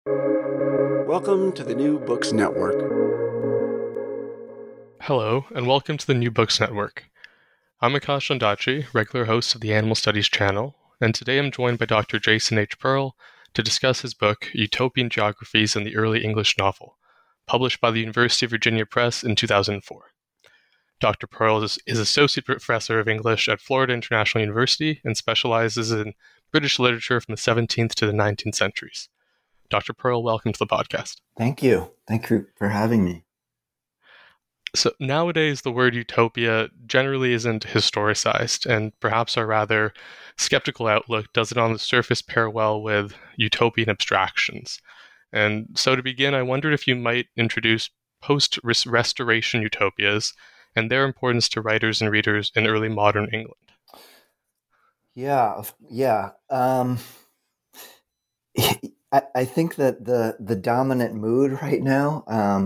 Welcome to the New Books Network. Hello, and welcome to the New Books Network. I'm Akash Ondaatje, regular host of the Animal Studies channel, and today I'm joined by Dr. Jason H. Pearl to discuss his book, Utopian Geographies in the Early English Novel, published by the University of Virginia Press in 2004. Dr. Pearl is Associate Professor of English at Florida International University and specializes in British literature from the 17th to the 19th centuries. Dr. Pearl, welcome to the podcast. Thank you. Thank you for having me. So nowadays, the word utopia generally isn't historicized, and perhaps our rather skeptical outlook doesn't on the surface pair well with utopian abstractions. And so to begin, I wondered if you might introduce post-restoration utopias and their importance to writers and readers in early modern England. Yeah. I think that the dominant mood right now,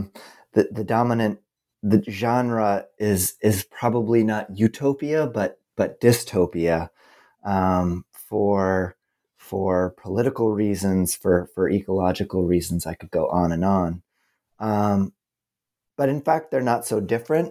the genre is probably not utopia, but dystopia, for political reasons, for ecological reasons. I could go on and on, but in fact, they're not so different,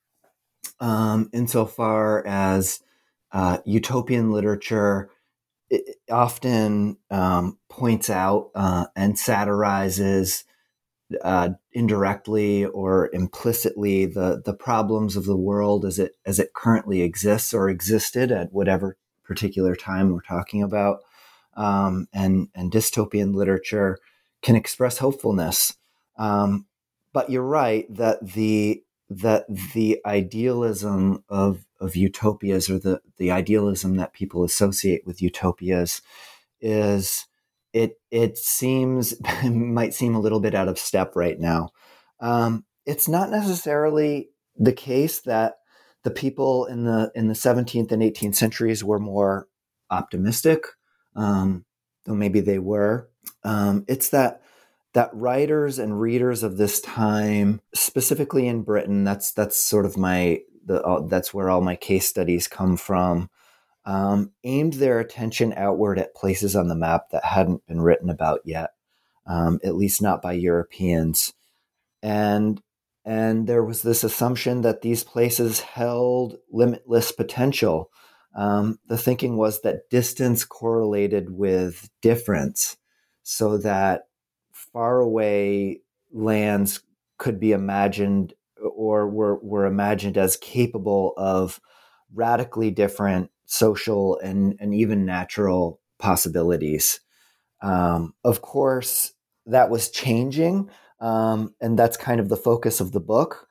insofar as utopian literature it often points out and satirizes indirectly or implicitly the problems of the world as it currently exists or existed at whatever particular time we're talking about. And dystopian literature can express hopefulness. But you're right that the idealism of utopias, or the idealism that people associate with utopias, is it seems might seem a little bit out of step right now. It's not necessarily the case that the people in the 17th and 18th centuries were more optimistic, though maybe they were. It's that writers and readers of this time, specifically in Britain, that's sort of that's where all my case studies come from, aimed their attention outward at places on the map that hadn't been written about yet, at least not by Europeans. And there was this assumption that these places held limitless potential. The thinking was that distance correlated with difference, so that faraway lands could be imagined, or were imagined as capable of radically different social and even natural possibilities. Of course, that was changing, and that's kind of the focus of the book.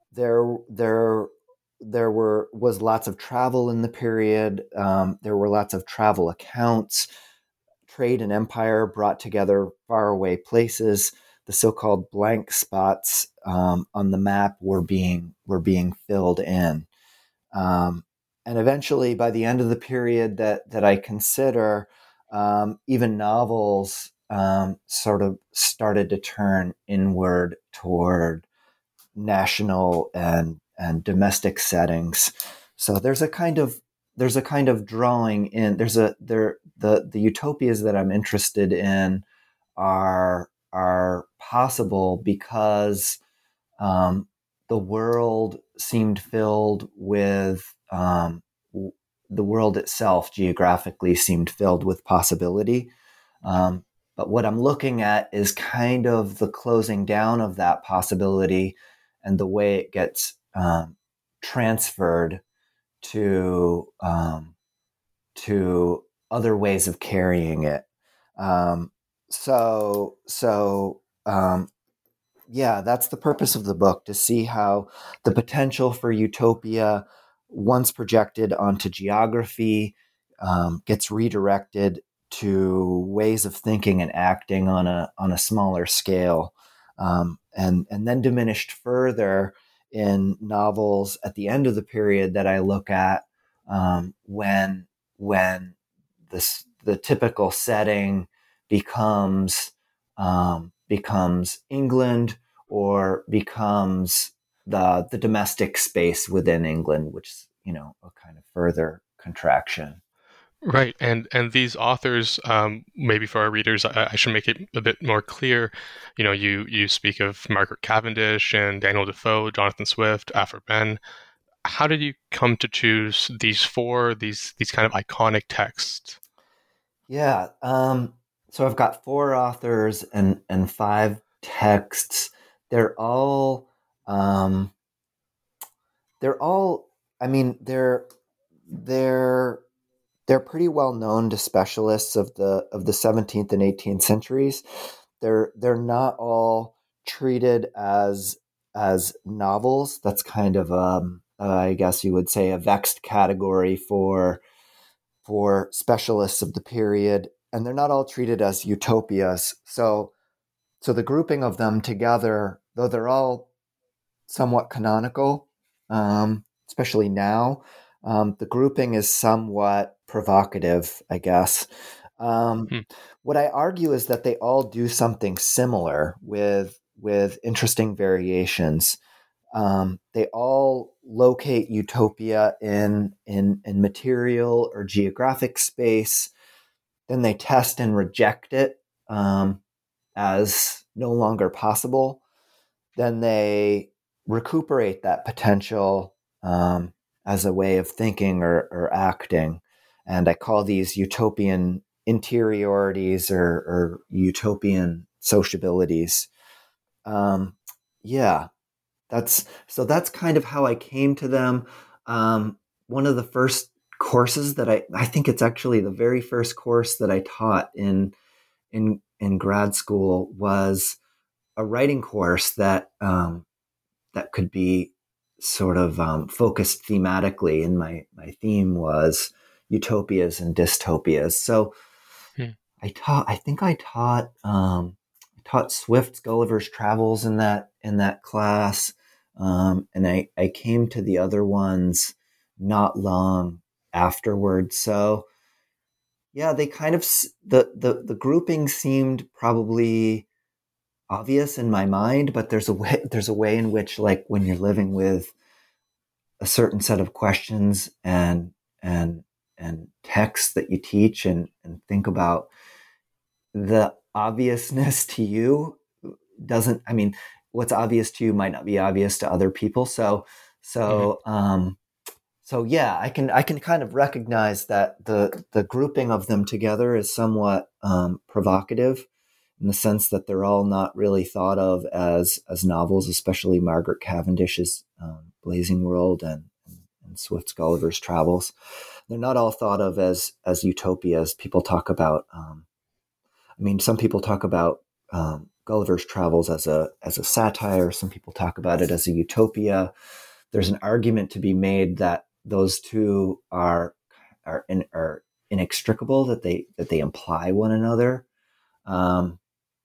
There was lots of travel in the period. There were lots of travel accounts. Trade and empire brought together faraway places. The so-called blank spots on the map were being filled in, and eventually, by the end of the period that I consider, even novels sort of started to turn inward toward national and domestic settings. So there's a kind of drawing in. The utopias that I'm interested in are possible because the world seemed filled with the world itself geographically seemed filled with possibility. But what I'm looking at is kind of the closing down of that possibility and the way it gets transferred to other ways of carrying it. Yeah, that's the purpose of the book, to see how the potential for utopia, once projected onto geography, gets redirected to ways of thinking and acting on a smaller scale, and then diminished further in novels at the end of the period that I look at, when the typical setting becomes England, or becomes the domestic space within England, which is, a kind of further contraction. Right, and these authors, maybe for our readers, I should make it a bit more clear. You speak of Margaret Cavendish and Daniel Defoe, Jonathan Swift, Aphra Behn. How did you come to choose these kind of iconic texts? Yeah. So I've got four authors and five texts. They're all um, they're all. I mean, they're they're pretty well known to specialists of the 17th and 18th centuries. They're not all treated as novels. That's kind of I guess you would say a vexed category for specialists of the period, and they're not all treated as utopias. So the grouping of them together, though they're all somewhat canonical, especially now, the grouping is somewhat provocative, I guess. Um, Hmm. what I argue is that they all do something similar with interesting variations. They all locate utopia in material or geographic space. Then they test and reject it as no longer possible. Then they recuperate that potential as a way of thinking or acting. And I call these utopian interiorities or utopian sociabilities. Um, yeah, that's kind of how I came to them. One of the first courses that I think it's actually the very first course that I taught in grad school was a writing course that could be sort of focused thematically, and my theme was utopias and dystopias. So Hmm. I taught Swift's Gulliver's Travels in that class, and I came to the other ones not long afterwards. So yeah, they kind of the grouping seemed probably obvious in my mind, but there's a way in which, like, when you're living with a certain set of questions and and texts that you teach and think about, the obviousness to you doesn't, I mean, what's obvious to you might not be obvious to other people. So Mhm. so um so yeah, I can kind of recognize that the grouping of them together is somewhat provocative, in the sense that they're all not really thought of as novels, especially Margaret Cavendish's Blazing World and Swift's Gulliver's Travels. They're not all thought of as utopias. People talk about. I mean, some people talk about Gulliver's Travels as a satire. Some people talk about it as a utopia. There's an argument to be made that those two are inextricable, that they imply one another. Um,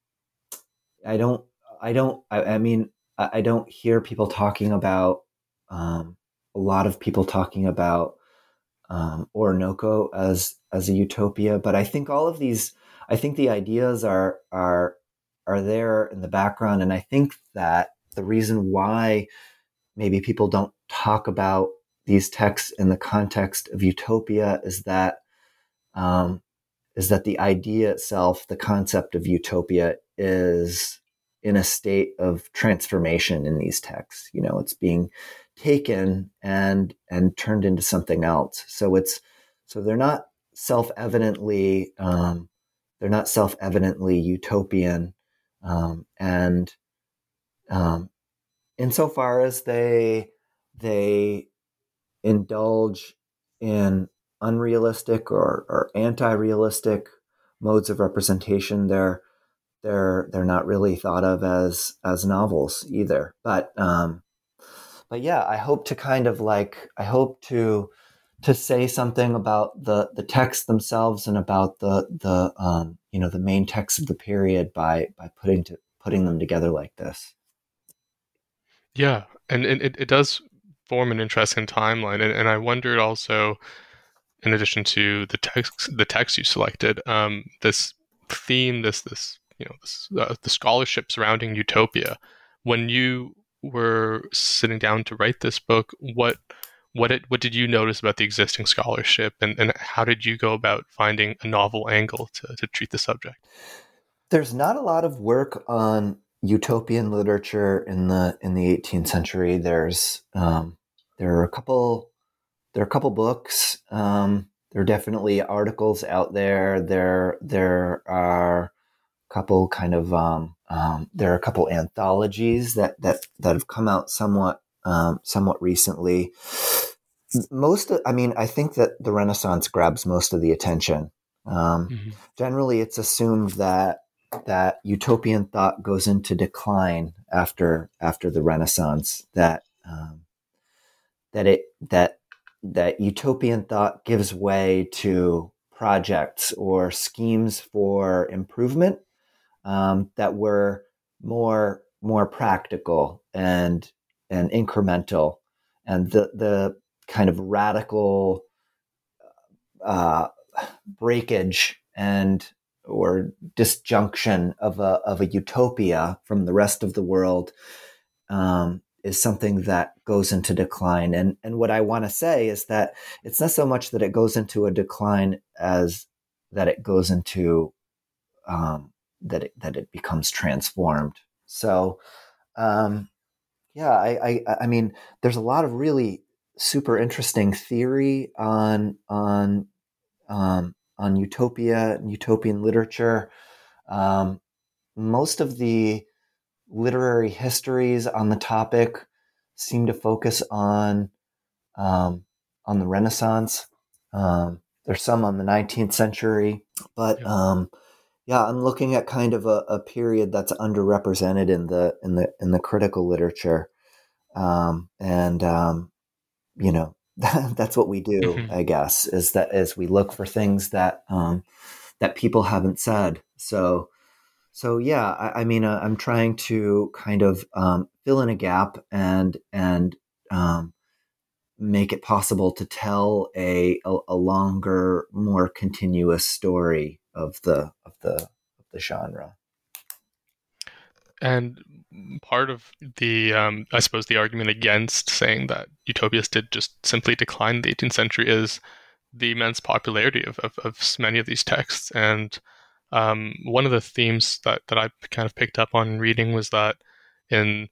I don't I mean, I don't hear people talking about um, a lot of people talking about Orinoco as a utopia, but I think the ideas are there in the background, and I think that the reason why maybe people don't talk about these texts in the context of utopia um, is that the idea itself, the concept of utopia, is in a state of transformation in these texts. It's being taken and turned into something else. So self evidently they're not self evidently utopian, and um, insofar as they indulge in unrealistic or anti-realistic modes of representation, they're not really thought of as novels either. But yeah, I hope to say something about the texts themselves and about the main texts of the period by putting them together like this. Yeah, and it does form an interesting timeline, and I wondered also, in addition to the text you selected, this theme, this the scholarship surrounding utopia. When you were sitting down to write this book, what did you notice about the existing scholarship, and how did you go about finding a novel angle to treat the subject? There's not a lot of work on utopian literature in the 18th century. There are a couple books. There are definitely articles out there. There are a couple there are a couple anthologies that have come out somewhat recently. I think that the Renaissance grabs most of the attention. Generally, it's assumed that utopian thought goes into decline after the Renaissance. That utopian thought gives way to projects or schemes for improvement that were more practical and incremental, and the kind of radical breakage and or disjunction of a utopia from the rest of the world is something that goes into decline. And what I want to say is that it's not so much that it goes into a decline as that it goes into that it becomes transformed. So I mean, there's a lot of really super interesting theory on utopia and utopian literature. Most of the literary histories on the topic seem to focus on the Renaissance. There's some on the 19th century, but I'm looking at kind of a period that's underrepresented in the critical literature, that's what we do, I guess, is we look for things that people haven't said. So I'm trying to kind of fill in a gap and make it possible to tell a longer, more continuous story of the genre. And part of the, I suppose, the argument against saying that utopias did just simply decline in the 18th century is the immense popularity of many of these texts. And one of the themes that I kind of picked up on reading was that in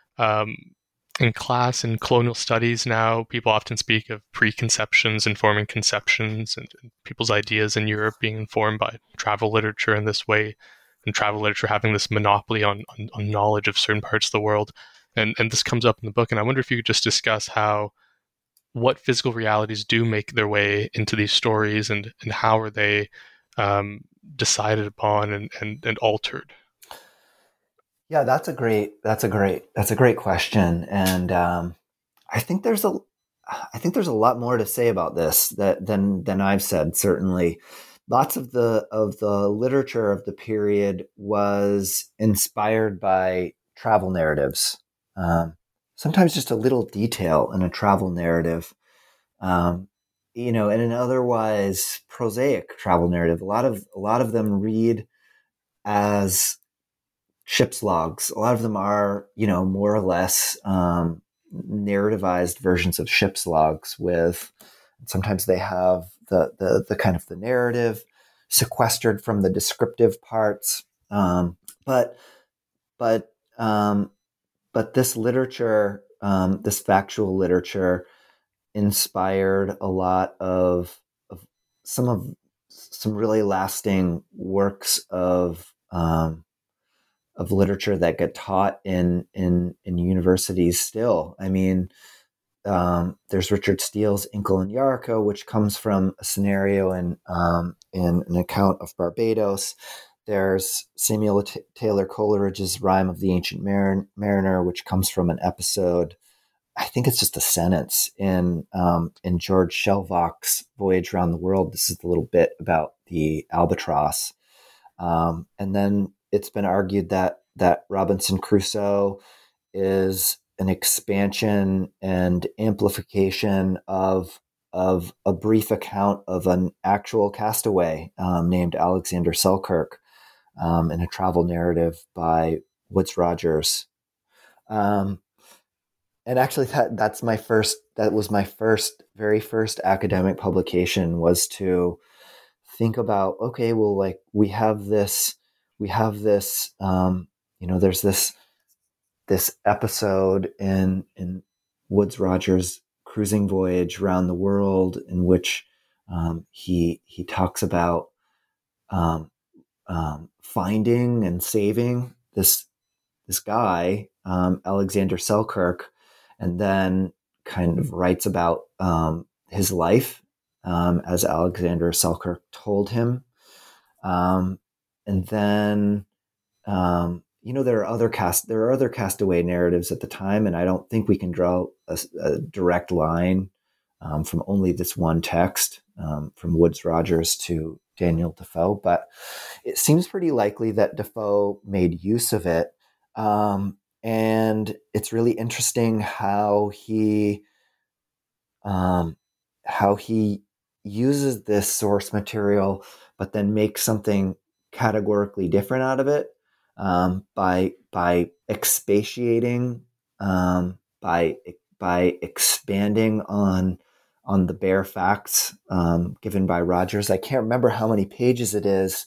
class and colonial studies now, people often speak of preconceptions informing conceptions, and people's ideas in Europe being informed by travel literature in this way, and travel literature having this monopoly on knowledge of certain parts of the world. And this comes up in the book, and I wonder if you could just discuss what physical realities do make their way into these stories, and how are they decided upon and altered. Yeah, that's a great question, and I think there's a lot more to say about this than I've said. Certainly, lots of the literature of the period was inspired by travel narratives. Sometimes just a little detail in a travel narrative, in an otherwise prosaic travel narrative. A lot of them read as ship's logs. A lot of them are, more or less narrativized versions of ship's logs. Sometimes they have the kind of the narrative sequestered from the descriptive parts. But this literature, this factual literature, inspired a lot of some really lasting works of literature that get taught in universities still. I mean, there's Richard Steele's Inkle and Yarka, which comes from a scenario in an account of Barbados. There's Samuel Taylor Coleridge's Rime of the Ancient Mariner, which comes from an episode, I think it's just a sentence in George Shelvach's Voyage Around the World. This is a little bit about the albatross. And then it's been argued that Robinson Crusoe is an expansion and amplification of a brief account of an actual castaway named Alexander Selkirk in a travel narrative by Woodes Rogers. And actually, that was my very first academic publication, was to think about, okay, well, like we have this, there's this episode in Woodes Rogers' cruising voyage around the world, in which he talks about um, finding and saving this guy, Alexander Selkirk, and then kind of writes about his life as Alexander Selkirk told him. And then, there are other castaway narratives at the time, and I don't think we can draw a direct line from only this one text, from Woodes Rogers to Daniel Defoe, but it seems pretty likely that Defoe made use of it. And it's really interesting um, how he uses this source material, but then makes something categorically different out of it, by expatiating, by expanding on the bare facts given by Rogers. I can't remember how many pages it is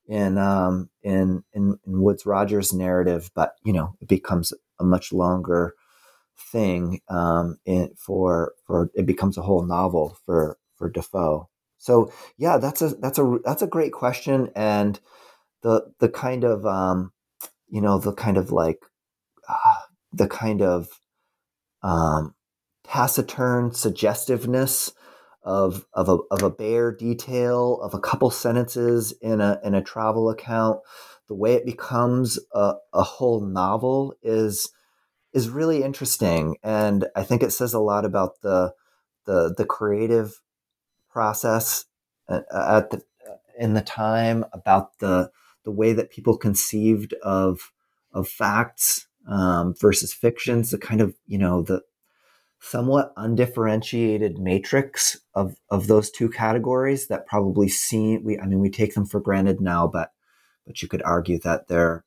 in Woodes Rogers' narrative, but it becomes a much longer thing, for it becomes a whole novel for Defoe. So yeah, that's a great question, and the kind of the kind of like the kind of um, taciturn suggestiveness of a bare detail of a couple sentences in a travel account, the way it becomes a whole novel is really interesting, and I think it says a lot about the creative process at the in the time, about the way that people conceived of facts versus fictions, the kind of the somewhat undifferentiated matrix of those two categories that probably seem we take them for granted now, but you could argue that they're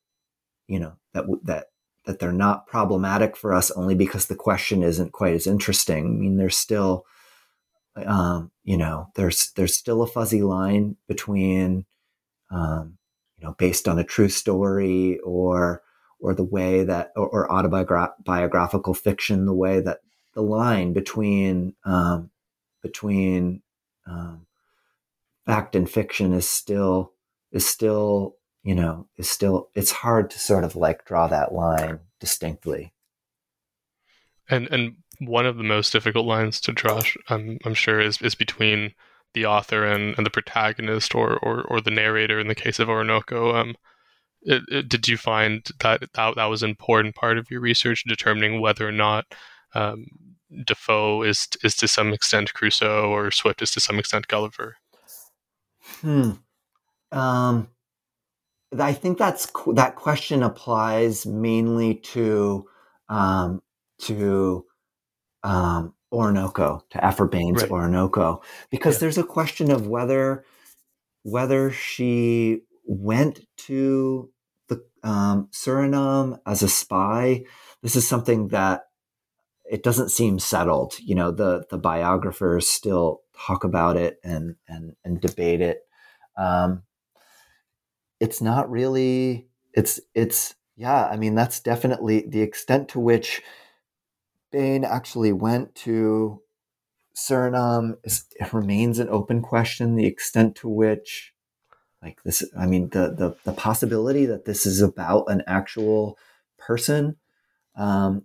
that they're not problematic for us only because the question isn't quite as interesting. I mean, there's still there's still a fuzzy line between based on a true story, or the way that or autobiographical fiction, the way that the line between um, fact and fiction is still it's hard to sort of like draw that line distinctly. And one of the most difficult lines to draw, I'm sure, is between the author and the protagonist, or the narrator in the case of Orinoco. Did you find that was an important part of your research, determining whether or not um, Defoe is to some extent Crusoe, or Swift is to some extent Gulliver? Hmm. Um, I think that question applies mainly um, to Orinoco, to Aphra Baines Right. Orinoco, because Yeah. there's a question of whether she went to the Suriname as a spy. This is something that it doesn't seem settled. The biographers still talk about it and debate it. Um, it's not really. It's yeah. I mean, that's definitely the extent to which Bain actually went to Suriname. It remains an open question. The extent to which, like this, I mean, the possibility that this is about an actual person, um,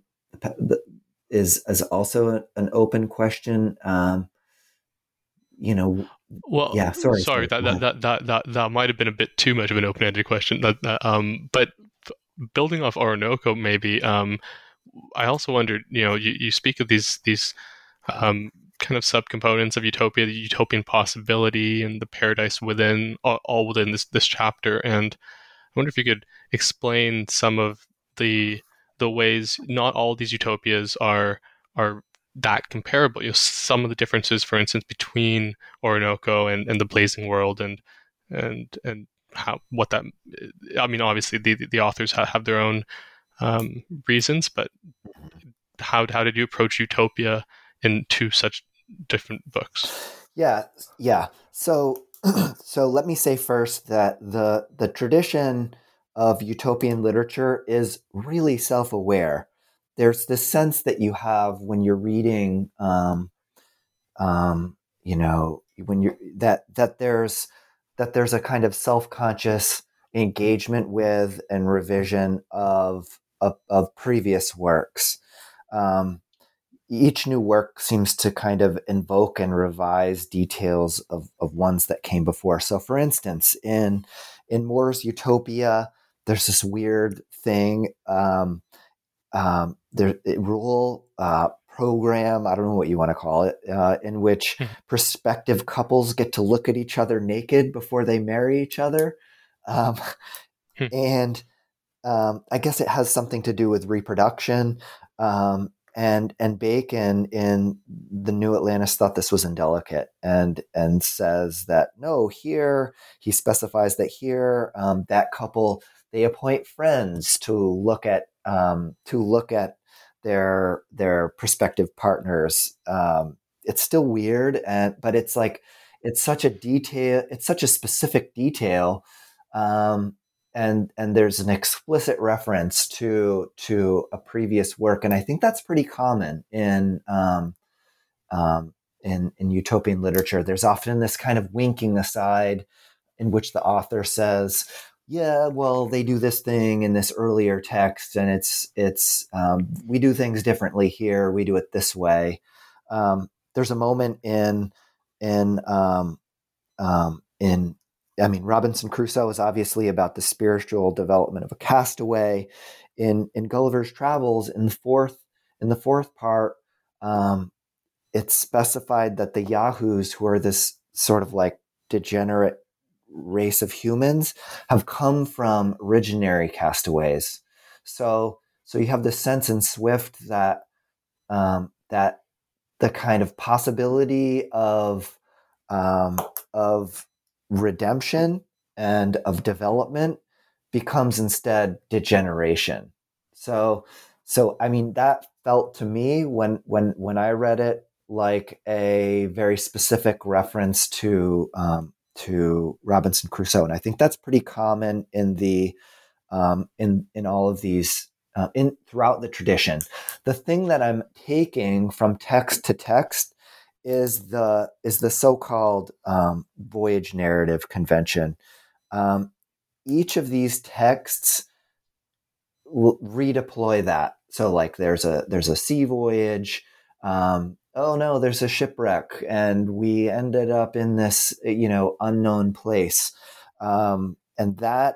is also an open question. You know, Well, yeah. Sorry, sorry, sorry. Go ahead. that might have been a bit too much of an open-ended question. But building off Orinoco, maybe, I also wondered, you speak of these um, kind of subcomponents of utopia, the utopian possibility and the paradise within, all within this chapter. And I wonder if you could explain some of the ways not all these utopias are that comparable. Some of the differences, for instance, between Orinoco and the Blazing World, and how what that. I mean, obviously the authors have their own reasons, but how did you approach utopia in two such different books? Yeah. So so let me say first that the tradition of utopian literature is really self-aware. There's this sense that you have when you're reading, when you're that there's a kind of self-conscious engagement with and revision of previous works. Um, each new work seems to kind of invoke and revise details of ones that came before. So, for instance, in Moore's Utopia, there's this weird thing. Rule program, I don't know what you want to call it, in which prospective couples get to look at each other naked before they marry each other. Um, and I guess it has something to do with reproduction. And Bacon in the New Atlantis thought this was indelicate and says that no, here he specifies that here that couple, they appoint friends to look at their prospective partners. It's still weird, but it's like it's such a specific detail. And there's an explicit reference to a previous work, and I think that's pretty common in utopian literature. There's often this kind of winking aside in which the author says, "Yeah, well, they do this thing in this earlier text, and it's we do things differently here. We do it this way." There's a moment in Robinson Crusoe is obviously about the spiritual development of a castaway. In Gulliver's Travels, in the fourth part, it's specified that the Yahoos, who are this sort of like degenerate race of humans, have come from originary castaways. So you have this sense in Swift that that the kind of possibility of redemption and of development becomes instead degeneration. So I mean, that felt to me when I read it like a very specific reference to Robinson Crusoe, and I think that's pretty common in the in all of these in throughout the tradition. The thing that I'm taking from text to text is the so-called voyage narrative convention. Each of these texts will redeploy that. So, like, there's a sea voyage. Oh no, there's a shipwreck, and we ended up in this unknown place, and that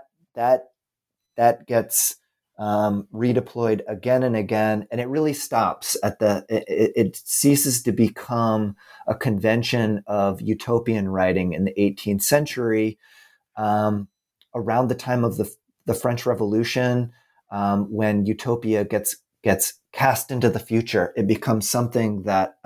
gets redeployed again and again, and it really stops at it ceases to become a convention of utopian writing in the 18th century, around the time of the French Revolution, when utopia gets cast into the future. It becomes something that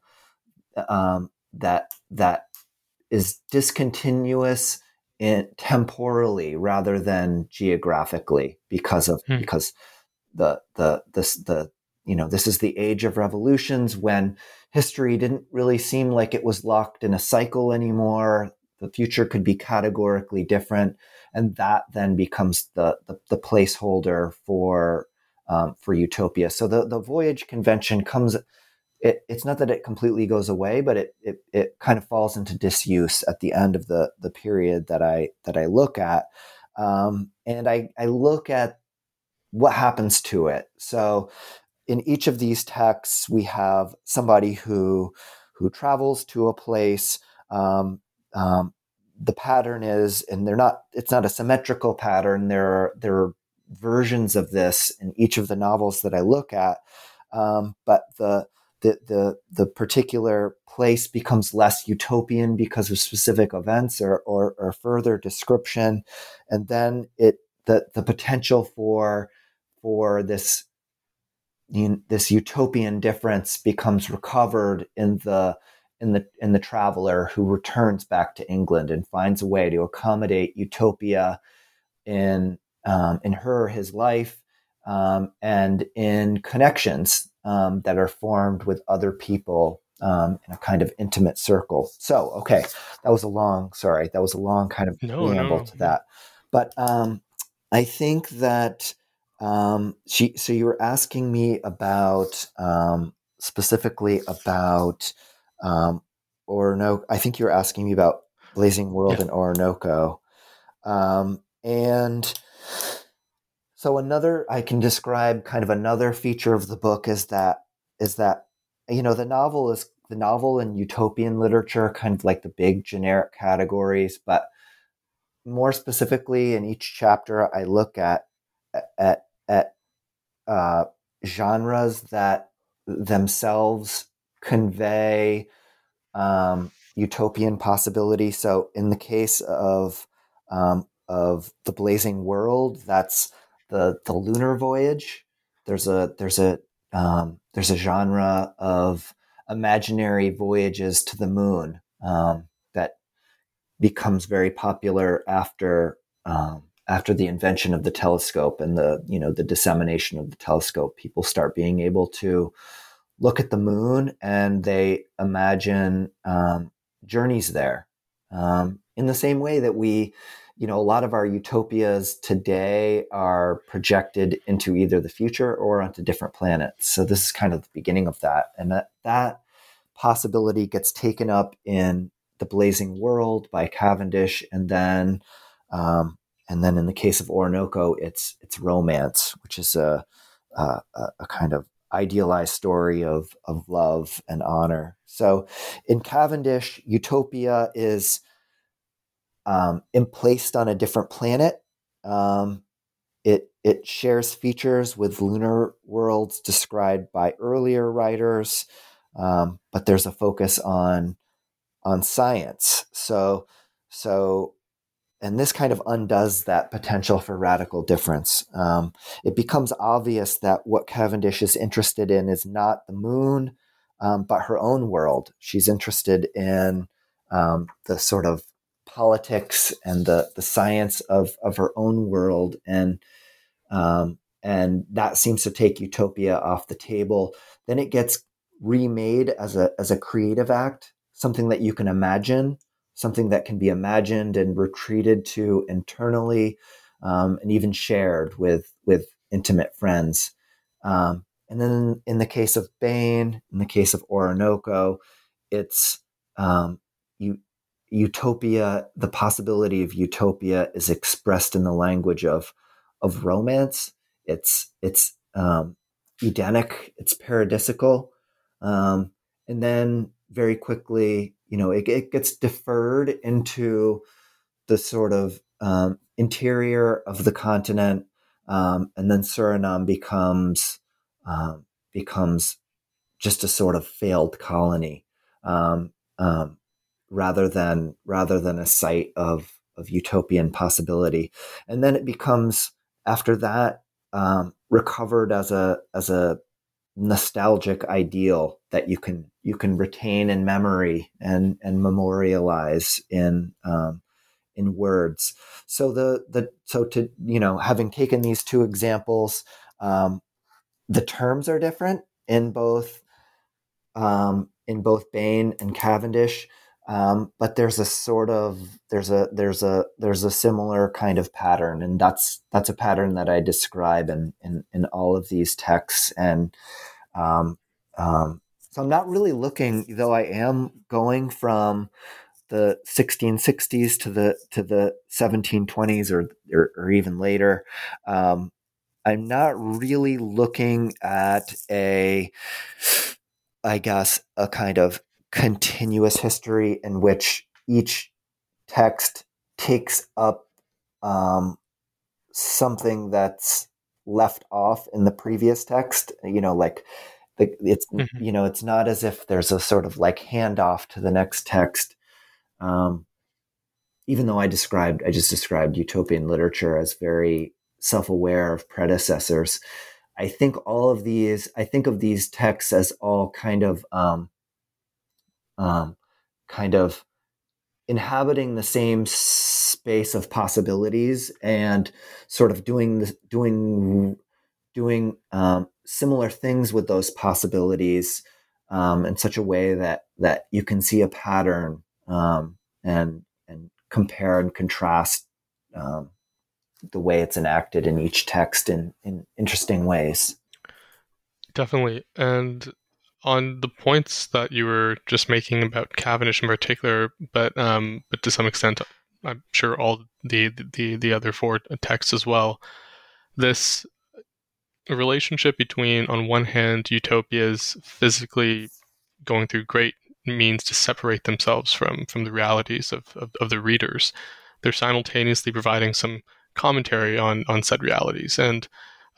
that is discontinuous temporally rather than geographically, because the this is the age of revolutions, when history didn't really seem like it was locked in a cycle anymore. The future could be categorically different, and that then becomes the placeholder for utopia. So the voyage convention comes. It's not that it completely goes away, but it kind of falls into disuse at the end of the period that I look at, and I look at what happens to it. So in each of these texts, we have somebody who travels to a place. The pattern is, and it's not a symmetrical pattern. There are versions of this in each of the novels that I look at, but the particular place becomes less utopian because of specific events or further description, and then the potential for this utopian difference becomes recovered in the traveler who returns back to England and finds a way to accommodate utopia in his life, and in connections that are formed with other people in a kind of intimate circle. So, okay, that was a long kind of preamble to that. But I think that so you were asking me about specifically about Orinoco. I think you were asking me about Blazing World and Orinoco. And so I can describe kind of another feature of the book is that, the novel and utopian literature, kind of like the big generic categories, but more specifically in each chapter, I look at genres that themselves convey utopian possibility. So in the case of the Blazing World, that's the lunar voyage. There's a genre of imaginary voyages to the moon that becomes very popular after the invention of the telescope and the dissemination of the telescope. People start being able to look at the moon and they imagine journeys there. In the same way that a lot of our utopias today are projected into either the future or onto different planets. So this is kind of the beginning of that. And that possibility gets taken up in The Blazing World by Cavendish. And then in the case of Orinoco, it's romance, which is a kind of idealized story of love and honor. So in Cavendish, utopia is emplaced on a different planet. It shares features with lunar worlds described by earlier writers, but there's a focus on science. So and this kind of undoes that potential for radical difference. It becomes obvious that what Cavendish is interested in is not the moon, but her own world. She's interested in the sort of politics and the science of her own world, and that seems to take utopia off the table. Then it gets remade as a creative act, something that you can imagine, something that can be imagined and retreated to internally, and even shared with intimate friends. And then in the case of Bain, in the case of Orinoco, it's utopia. The possibility of utopia is expressed in the language of romance. It's Edenic. It's paradisical, and then very quickly, it gets deferred into the sort of interior of the continent, and then Suriname becomes just a sort of failed colony, rather than a site of utopian possibility. And then it becomes, after that, recovered as a nostalgic ideal that you can retain in memory and memorialize in words. So having taken these two examples, the terms are different in both Bain and Cavendish, but there's a similar kind of pattern, and that's a pattern that I describe in all of these texts. And so I'm not really looking, though I am going from the 1660s to the 1720s or even later. I'm not really looking at a kind of continuous history in which each text takes up something that's left off in the previous text. It's it's not as if there's a sort of like handoff to the next text. Even though I just described utopian literature as very self-aware of predecessors, I think of these texts as all kind of inhabiting the same space of possibilities and sort of doing similar things with those possibilities in such a way that you can see a pattern and compare and contrast the way it's enacted in each text in interesting ways. Definitely. And on the points that you were just making about Cavendish in particular, but to some extent, I'm sure all the other four texts as well. This relationship between, on one hand, utopias physically going through great means to separate themselves from the realities of the readers. They're simultaneously providing some commentary on said realities, and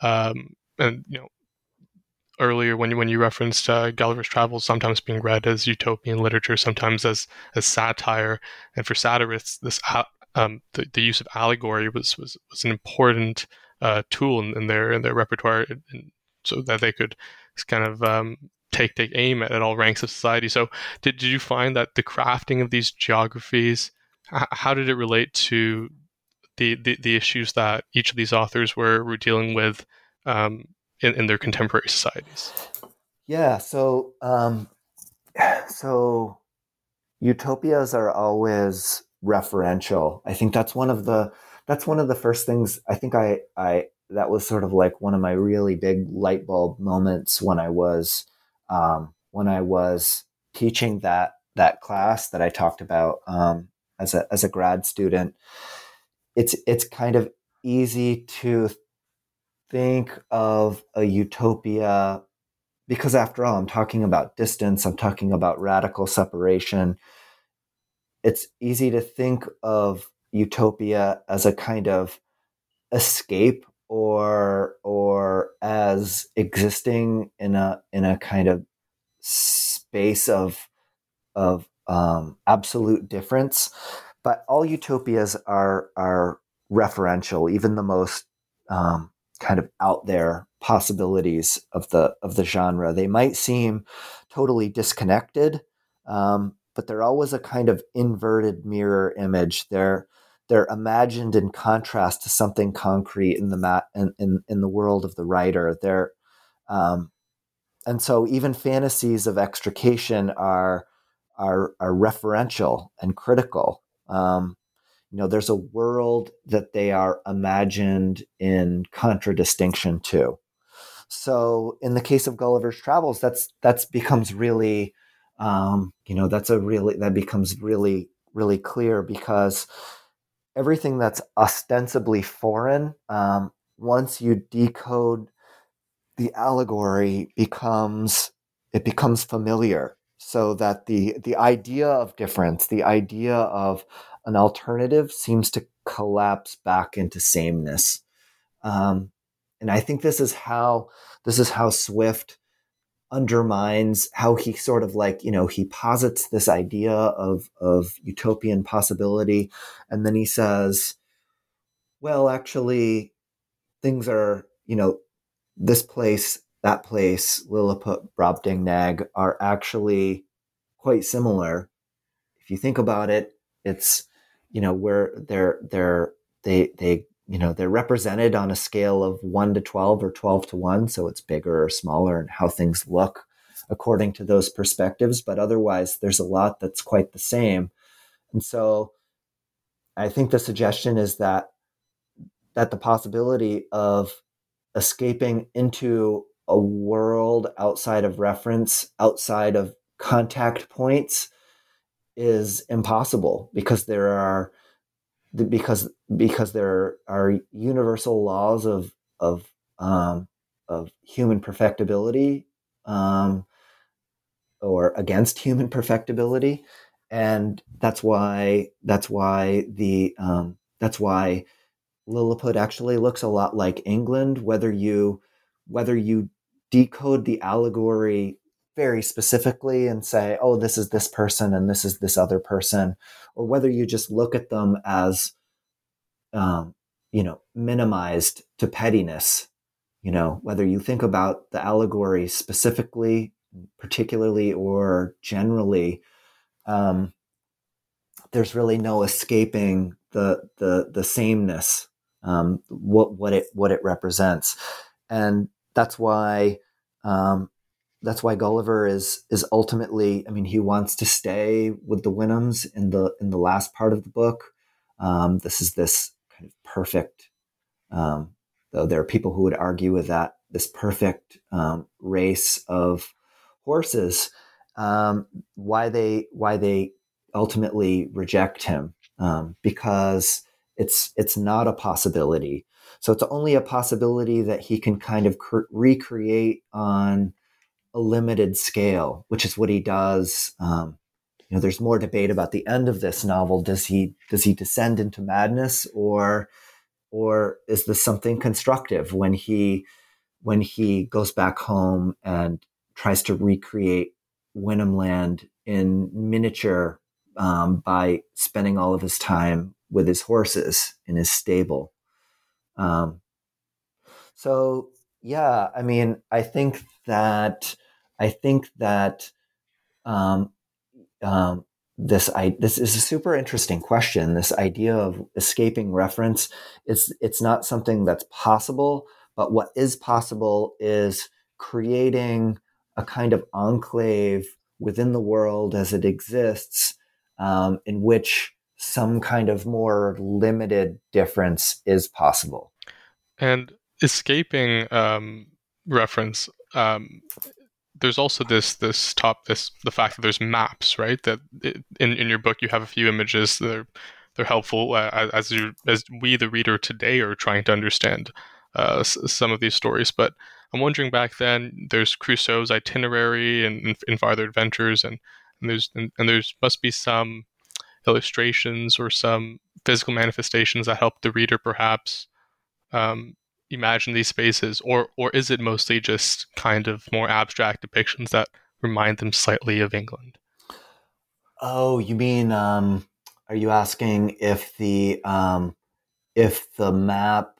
earlier when you referenced Gulliver's Travels sometimes being read as utopian literature, sometimes as satire, and for satirists, the use of allegory was an important tool in their repertoire, so that they could kind of take aim at all ranks of society. So, did you find that the crafting of these geographies, how did it relate to the issues that each of these authors were dealing with in their contemporary societies? Yeah, so utopias are always referential. I think that's one of the first things. I think I that was sort of like one of my really big light bulb moments when I was teaching that class that I talked about as a grad student. It's kind of easy to think of a utopia because, after all, I'm talking about distance, I'm talking about radical separation. It's easy to think of utopia as a kind of escape or as existing in a kind of space of absolute difference. But all utopias are referential, even the most kind of out there possibilities of the genre. They might seem totally disconnected, but they're always a kind of inverted mirror image. They're imagined in contrast to something concrete in the world of the writer. And so even fantasies of extrication are referential and critical. There's a world that they are imagined in contradistinction to. So in the case of Gulliver's Travels, that becomes really, that becomes really, really clear, because everything that's ostensibly foreign, once you decode the allegory, becomes familiar. So that the idea of difference, the idea of an alternative, seems to collapse back into sameness. And I think this is how Swift undermines, how he sort of he posits this idea of utopian possibility, and then he says, well, actually, things are, this place, that place, Lilliput, Brobdingnag, are actually quite similar. If you think about it, it's, where they're represented on a scale of 1 to 12 or 12 to 1. So it's bigger or smaller and how things look according to those perspectives. But otherwise, there's a lot that's quite the same. And so I think the suggestion is that the possibility of escaping into a world outside of reference, outside of contact points, is impossible, because there are universal laws of human perfectibility, or against human perfectibility, and that's why Lilliput actually looks a lot like England, whether you decode the allegory very specifically and say, oh, this is this person and this is this other person, or whether you just look at them as, minimized to pettiness, whether you think about the allegory specifically, particularly, or generally, there's really no escaping the sameness, what it represents. And that's why Gulliver is ultimately, I mean, he wants to stay with the Wyndhams in the last part of the book. This is this kind of perfect, though there are people who would argue with that, this perfect race of horses. Why they ultimately reject him, because it's not a possibility. So it's only a possibility that he can kind of recreate on a limited scale, which is what he does. There's more debate about the end of this novel. Does he descend into madness, or is this something constructive when he goes back home and tries to recreate Wyndham Land in miniature by spending all of his time with his horses in his stable? So yeah, I mean, I think that this is a super interesting question. This idea of escaping reference, it's not something that's possible, but what is possible is creating a kind of enclave within the world as it exists, in which some kind of more limited difference is possible. And escaping reference, there's also the fact that there's maps, right? That in your book you have a few images that they're helpful as we the reader today are trying to understand some of these stories. But I'm wondering, back then there's Crusoe's itinerary and in Farther Adventures, and there's must be some illustrations or some physical manifestations that help the reader perhaps imagine these spaces, or is it mostly just kind of more abstract depictions that remind them slightly of England? Oh, you mean, are you asking if the map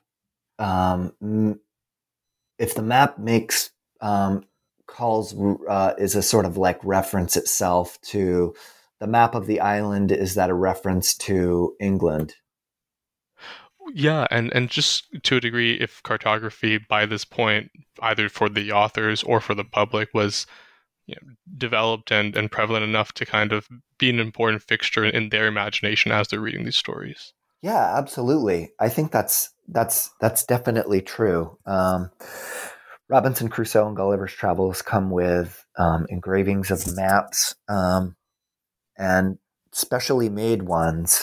makes calls is a sort of like reference itself to the map of the island? Is that a reference to England? Yeah, and just to a degree, if cartography by this point, either for the authors or for the public, was developed and prevalent enough to kind of be an important fixture in their imagination as they're reading these stories. Yeah, absolutely. I think that's definitely true. Robinson Crusoe and Gulliver's Travels come with engravings of maps, and specially made ones.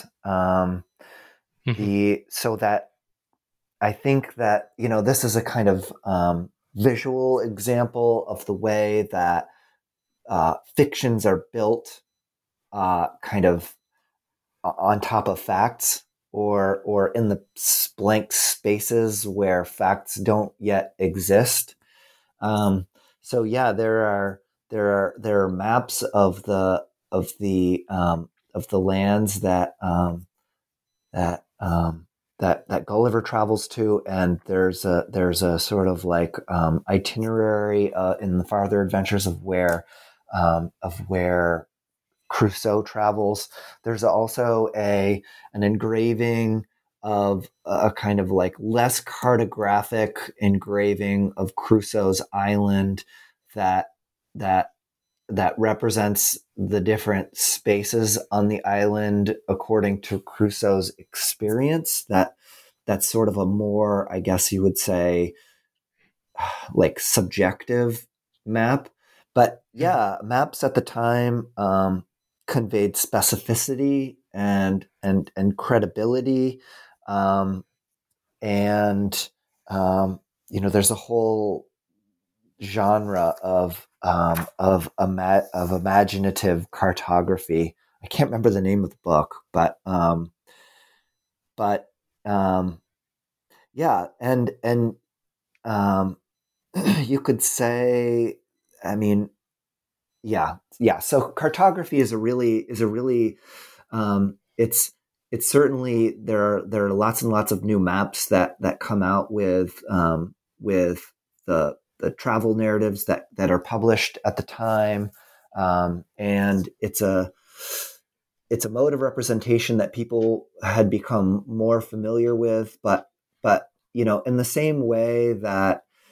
So that I think that this is a kind of visual example of the way that fictions are built, kind of on top of facts, or in the blank spaces where facts don't yet exist. So yeah, there are maps of the lands that Gulliver travels to, and there's a sort of like itinerary in the Farther Adventures of where Crusoe travels. There's also an engraving of a kind of like less cartographic engraving of Crusoe's island that represents the different spaces on the island according to Crusoe's experience. That's sort of a more, I guess you would say, like subjective map. But yeah, maps at the time conveyed specificity and credibility, and there's a whole genre of imaginative cartography. I can't remember the name of the book, but yeah, and you could say, I mean, yeah. So cartography is a really it's certainly there are lots and lots of new maps that come out with the travel narratives that are published at the time, and it's a mode of representation that people had become more familiar with, but in the same way that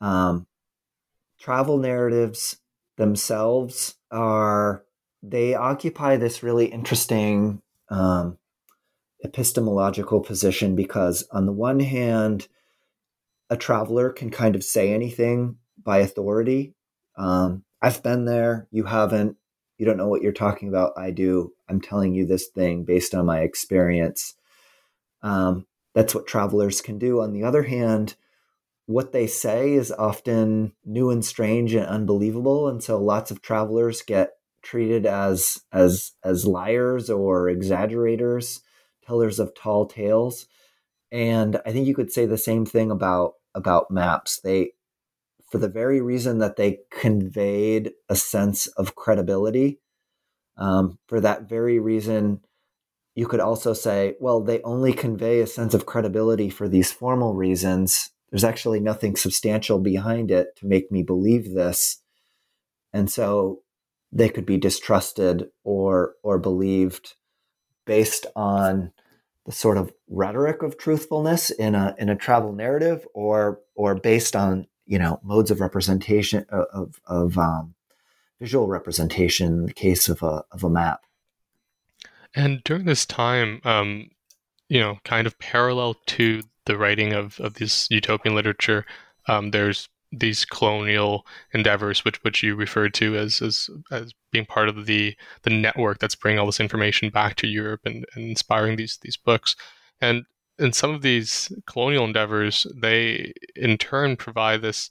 Travel narratives themselves they occupy this really interesting epistemological position, because on the one hand, a traveler can kind of say anything by authority. I've been there, you haven't, you don't know what you're talking about, I do, I'm telling you this thing based on my experience. That's what travelers can do. On the other hand, what they say is often new and strange and unbelievable, and so lots of travelers get treated as liars or exaggerators, tellers of tall tales. And I think you could say the same thing about maps. They, for the very reason that they conveyed a sense of credibility, for that very reason, you could also say, well, they only convey a sense of credibility for these formal reasons. There's actually nothing substantial behind it to make me believe this. And so they could be distrusted or believed based on the sort of rhetoric of truthfulness in a travel narrative, or based on, modes of representation of visual representation in the case of a map. And during this time, kind of parallel to the writing of this utopian literature, there's these colonial endeavors, which you referred to as being part of the network that's bringing all this information back to Europe and inspiring these books. And in some of these colonial endeavors, they in turn provide this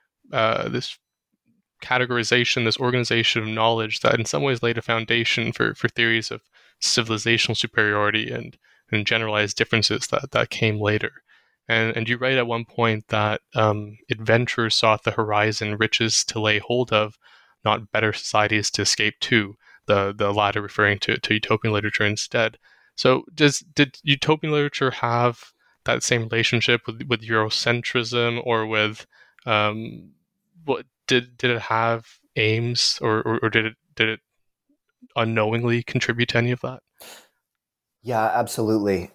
categorization, this organization of knowledge that in some ways laid a foundation for theories of civilizational superiority and generalized differences that came later. And you write at one point that adventurers sought the horizon, riches to lay hold of, not better societies to escape to, the latter referring to utopian literature instead. So did utopian literature have that same relationship with Eurocentrism, or with what did it have aims, or did it unknowingly contribute to any of that? Yeah, absolutely.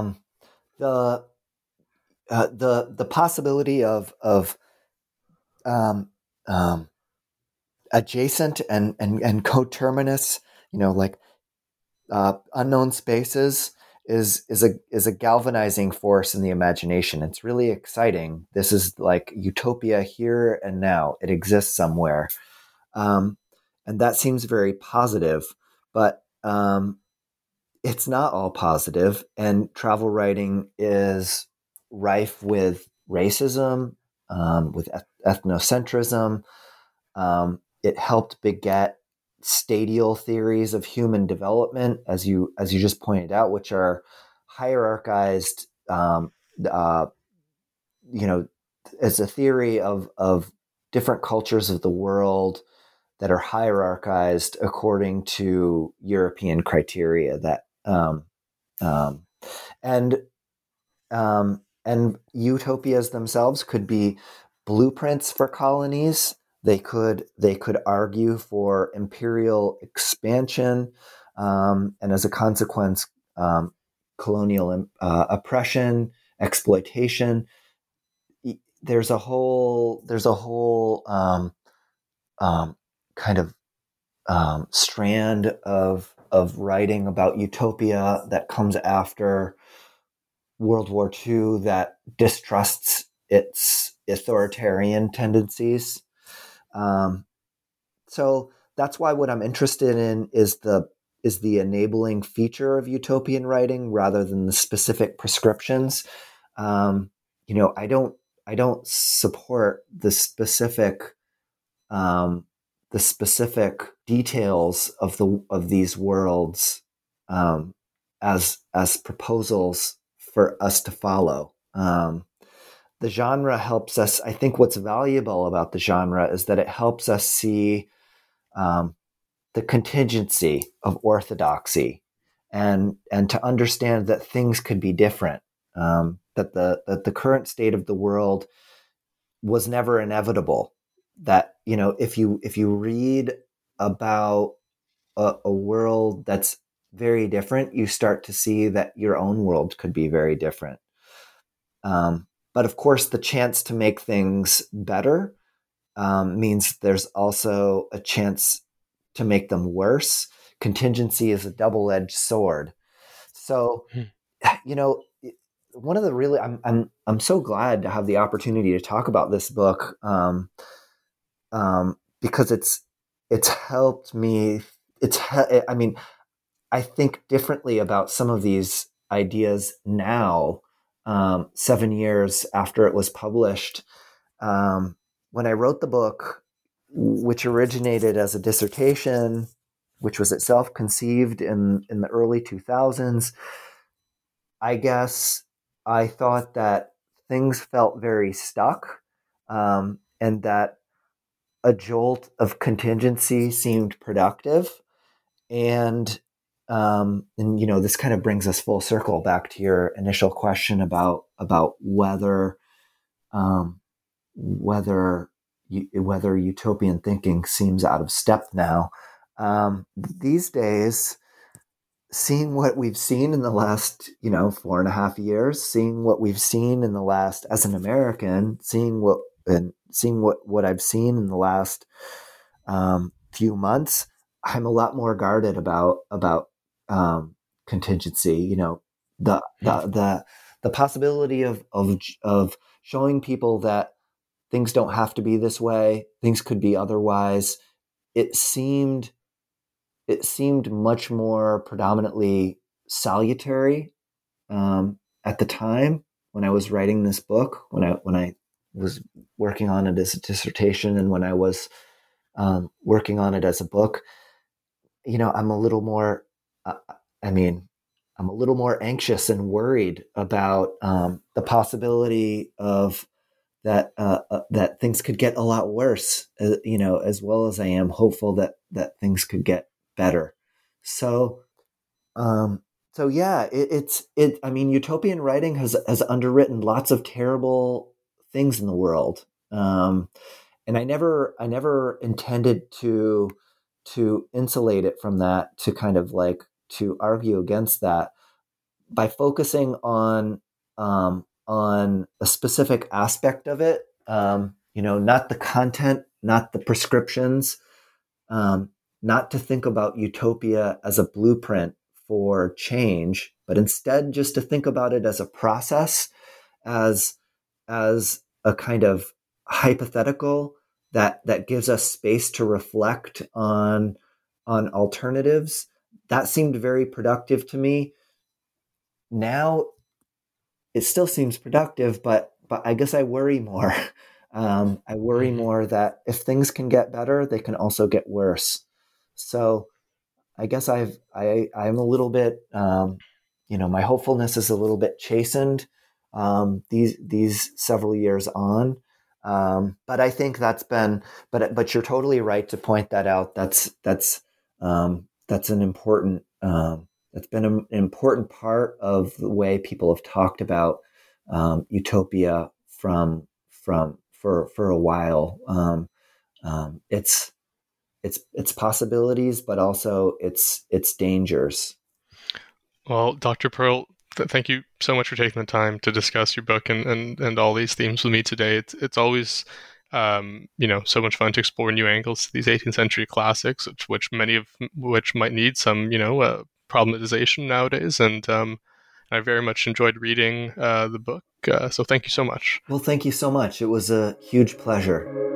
The possibility of um, um, adjacent and coterminous, like unknown spaces is a galvanizing force in the imagination. It's really exciting. This is like utopia here and now. It exists somewhere, and that seems very positive. But it's not all positive, and travel writing is rife with racism, with ethnocentrism. It helped beget stadial theories of human development, as you just pointed out, which are hierarchized. Uh, as a theory of different cultures of the world that are hierarchized according to European criteria. That um, and and utopias themselves could be blueprints for colonies. They could argue for imperial expansion, and as a consequence, colonial oppression, exploitation. There's a whole kind of strand of writing about utopia that comes after World War II that distrusts its authoritarian tendencies. So that's why what I'm interested in is the enabling feature of utopian writing rather than the specific prescriptions. I don't support the specific details of these worlds as proposals for us to follow. The genre helps us. I think what's valuable about the genre is that it helps us see the contingency of orthodoxy, and to understand that things could be different. That the current state of the world was never inevitable. That if you read about a world that's very different, you start to see that your own world could be very different. But of course, the chance to make things better means there's also a chance to make them worse. Contingency is a double-edged sword. So, one of the really, I'm so glad to have the opportunity to talk about this book, because it's helped me. I think differently about some of these ideas now, 7 years after it was published. When I wrote the book, which originated as a dissertation, which was itself conceived in the early 2000s, I guess I thought that things felt very stuck, and that a jolt of contingency seemed productive. And this kind of brings us full circle back to your initial question about whether utopian thinking seems out of step now. These days, seeing what we've seen in the last 4.5 years, seeing what we've seen in the last, as an American, seeing what I've seen in the last few months, I'm a lot more guarded about contingency. The possibility of showing people that things don't have to be this way, things could be otherwise. It seemed much more predominantly salutary at the time when I was writing this book, when I was working on it as a dissertation, and when I was working on it as a book. I'm a little more, I'm a little more anxious and worried about the possibility of that things could get a lot worse, as well as I am hopeful that things could get better. So yeah, utopian writing has underwritten lots of terrible things in the world. And I never intended to insulate it from that, to kind of like to argue against that by focusing on a specific aspect of it. Not the content, not the prescriptions, not to think about utopia as a blueprint for change, but instead just to think about it as a process, as a kind of hypothetical that gives us space to reflect on alternatives. That seemed very productive to me. Now it still seems productive, but I guess I worry more. I worry more that if things can get better, they can also get worse. So I guess I'm a little bit, my hopefulness is a little bit chastened these several years on. But I think that's been, but you're totally right to point that out. That's an important, that's been an important part of the way people have talked about utopia for a while. It's possibilities, but also it's dangers. Well, Dr. Pearl, thank you so much for taking the time to discuss your book and all these themes with me today. It's always so much fun to explore new angles to these 18th century classics, which many of which might need some problematization nowadays. And I very much enjoyed reading the book. So thank you so much. Well, thank you so much. It was a huge pleasure.